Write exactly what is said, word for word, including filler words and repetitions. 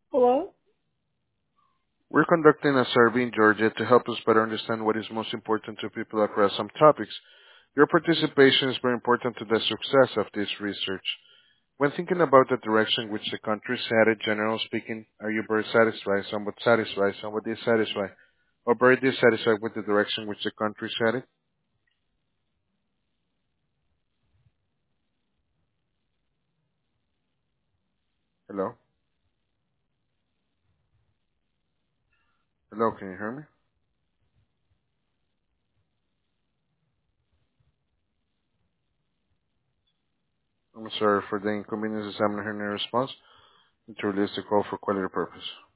Hello? We're conducting a survey in Georgia to help us better understand what is most important to people across some topics. Your participation is very important to the success of this research. When thinking about the direction which the country is headed, generally speaking, are you very satisfied, somewhat satisfied, somewhat dissatisfied, or very dissatisfied with the direction which the country is headed? Hello? Hello, can you hear me? I'm sorry for the inconvenience. I'm not hearing a response. To release the call for quality purpose.